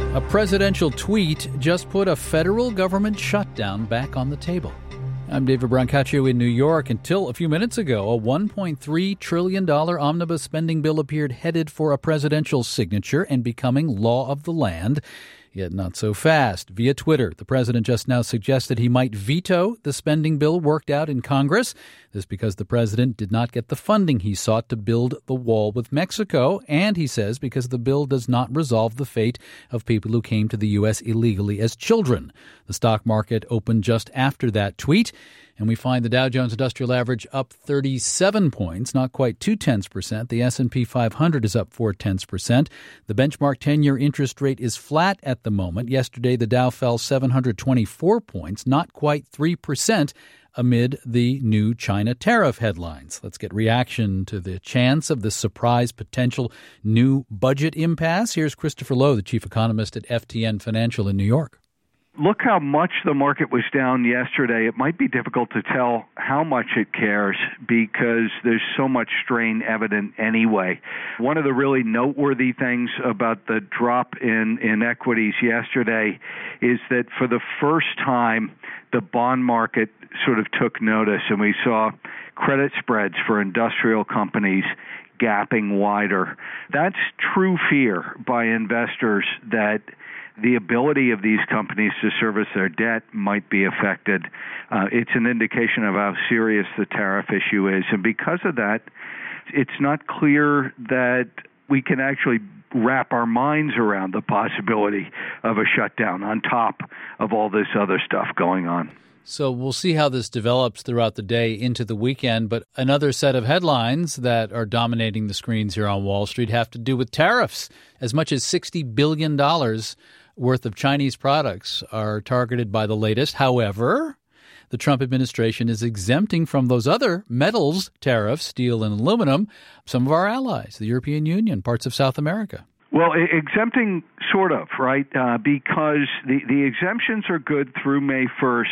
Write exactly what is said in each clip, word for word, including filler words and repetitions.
A presidential tweet just put a federal government shutdown back on the table. I'm David Brancaccio in New York. Until a few minutes ago, a one point three trillion dollars omnibus spending bill appeared headed for a presidential signature and becoming law of the land. Yet not so fast. Via Twitter, the president just now suggested he might veto the spending bill worked out in Congress. This because the president did not get the funding he sought to build the wall with Mexico. And he says because the bill does not resolve the fate of people who came to the U S illegally as children. The stock market opened just after that tweet. And we find the Dow Jones Industrial Average up thirty-seven points, not quite two-tenths percent. The S and P five hundred is up four-tenths percent. The benchmark ten-year interest rate is flat at the moment. Yesterday, the Dow fell seven hundred twenty-four points, not quite three percent, amid the new China tariff headlines. Let's get reaction to the chance of the surprise potential new budget impasse. Here's Christopher Lowe, the chief economist at F T N Financial in New York. Look how much the market was down yesterday. It might be difficult to tell how much it cares because there's so much strain evident anyway. One of the really noteworthy things about the drop in, in equities yesterday is that for the first time, the bond market sort of took notice, and we saw credit spreads for industrial companies gapping wider. That's true fear by investors that the ability of these companies to service their debt might be affected. Uh, it's an indication of how serious the tariff issue is. And because of that, it's not clear that we can actually wrap our minds around the possibility of a shutdown on top of all this other stuff going on. So we'll see how this develops throughout the day into the weekend. But another set of headlines that are dominating the screens here on Wall Street have to do with tariffs. As much as sixty billion dollars worth of Chinese products are targeted by the latest. However, the Trump administration is exempting from those other metals tariffs, steel and aluminum, some of our allies, the European Union, parts of South America. Well, exempting sort of, right, uh, because the, the exemptions are good through May first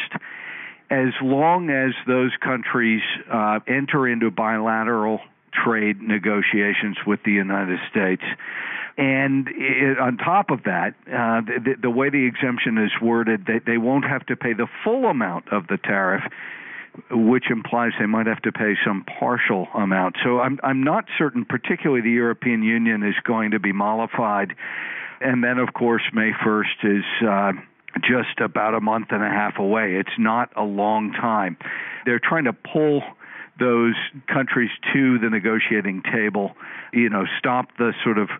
as long as those countries uh, enter into bilateral trade negotiations with the United States. And it, on top of that, uh, the, the way the exemption is worded, they, they won't have to pay the full amount of the tariff, which implies they might have to pay some partial amount. So I'm I'm not certain, particularly the European Union is going to be mollified. And then, of course, May first is uh, just about a month and a half away. It's not a long time. They're trying to pull those countries to the negotiating table, you know, stop the sort of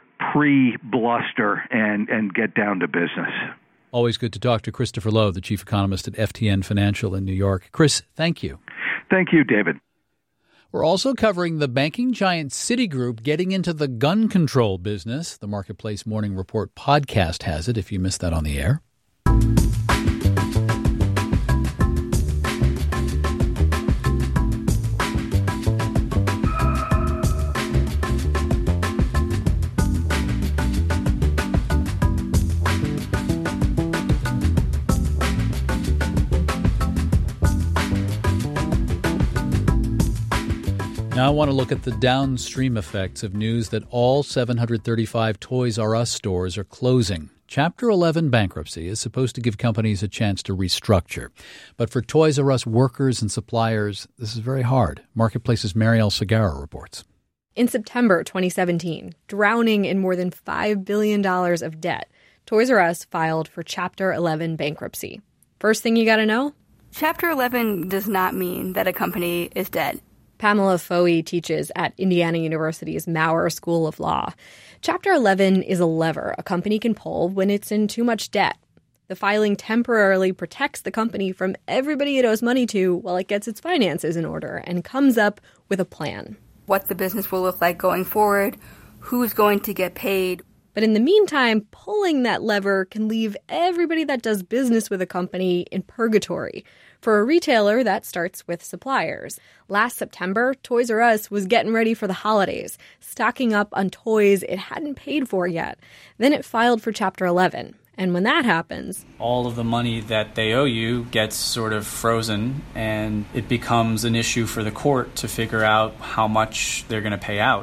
pre-bluster and, and get down to business. Always good to talk to Christopher Lowe, the chief economist at F T N Financial in New York. Chris, thank you. Thank you, David. We're also covering the banking giant Citigroup getting into the gun control business. The Marketplace Morning Report podcast has it, if you missed that on the air. Now I want to look at the downstream effects of news that all seven hundred thirty-five Toys R Us stores are closing. Chapter eleven bankruptcy is supposed to give companies a chance to restructure. But for Toys R Us workers and suppliers, this is very hard. Marketplace's Marielle Segarra reports. In September twenty seventeen, drowning in more than five billion dollars of debt, Toys R Us filed for Chapter eleven bankruptcy. First thing you got to know? Chapter eleven does not mean that a company is dead. Pamela Foey teaches at Indiana University's Maurer School of Law. Chapter eleven is a lever a company can pull when it's in too much debt. The filing temporarily protects the company from everybody it owes money to while it gets its finances in order and comes up with a plan. What the business will look like going forward, who's going to get paid. But in the meantime, pulling that lever can leave everybody that does business with a company in purgatory. For a retailer, that starts with suppliers. Last September, Toys R Us was getting ready for the holidays, stocking up on toys it hadn't paid for yet. Then it filed for Chapter eleven. And when that happens, all of the money that they owe you gets sort of frozen, and it becomes an issue for the court to figure out how much they're going to pay out.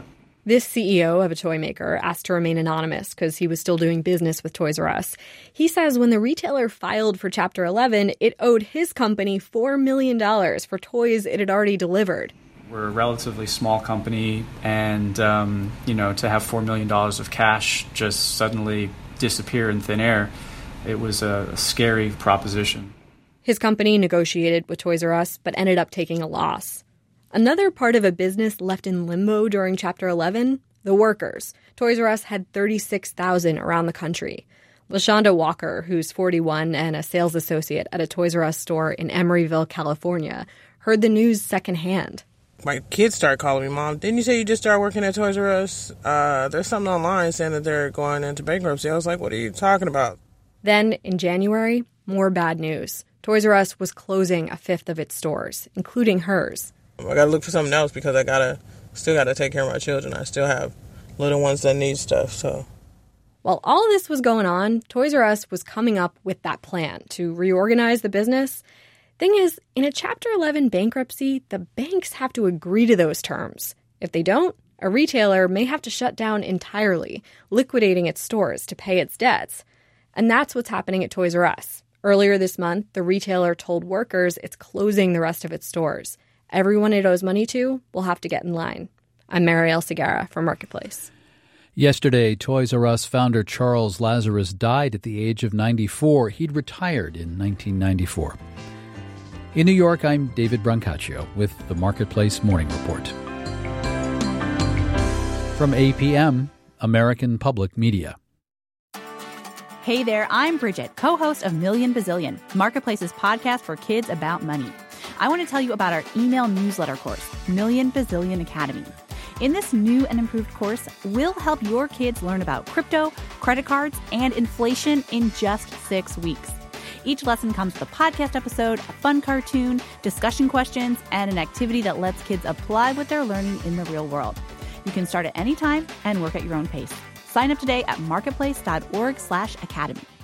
This C E O of a toy maker asked to remain anonymous because he was still doing business with Toys R Us. He says when the retailer filed for Chapter eleven, it owed his company four million dollars for toys it had already delivered. We're a relatively small company, and, um, you know, to have four million dollars of cash just suddenly disappear in thin air, it was a, a scary proposition. His company negotiated with Toys R Us, but ended up taking a loss. Another part of a business left in limbo during Chapter eleven, the workers. Toys R Us had thirty-six thousand around the country. LaShonda Walker, who's forty-one and a sales associate at a Toys R Us store in Emeryville, California, heard the news secondhand. My kids started calling me, Mom, didn't you say you just started working at Toys R Us? Uh, there's something online saying that they're going into bankruptcy. I was like, what are you talking about? Then, in January, more bad news. Toys R Us was closing a fifth of its stores, including hers. I gotta look for something else because I gotta still gotta take care of my children. I still have little ones that need stuff, so. While all this was going on, Toys R Us was coming up with that plan to reorganize the business. Thing is, in a Chapter eleven bankruptcy, the banks have to agree to those terms. If they don't, a retailer may have to shut down entirely, liquidating its stores to pay its debts. And that's what's happening at Toys R Us. Earlier this month, the retailer told workers it's closing the rest of its stores. Everyone it owes money to will have to get in line. I'm Marielle Segarra for Marketplace. Yesterday, Toys R Us founder Charles Lazarus died at the age of ninety-four. He'd retired in nineteen ninety-four. In New York, I'm David Brancaccio with the Marketplace Morning Report. From A P M, American Public Media. Hey there, I'm Bridget, co-host of Million Bazillion, Marketplace's podcast for kids about money. I want to tell you about our email newsletter course, Million Bazillion Academy. In this new and improved course, we'll help your kids learn about crypto, credit cards, and inflation in just six weeks. Each lesson comes with a podcast episode, a fun cartoon, discussion questions, and an activity that lets kids apply what they're learning in the real world. You can start at any time and work at your own pace. Sign up today at marketplace.org slash academy.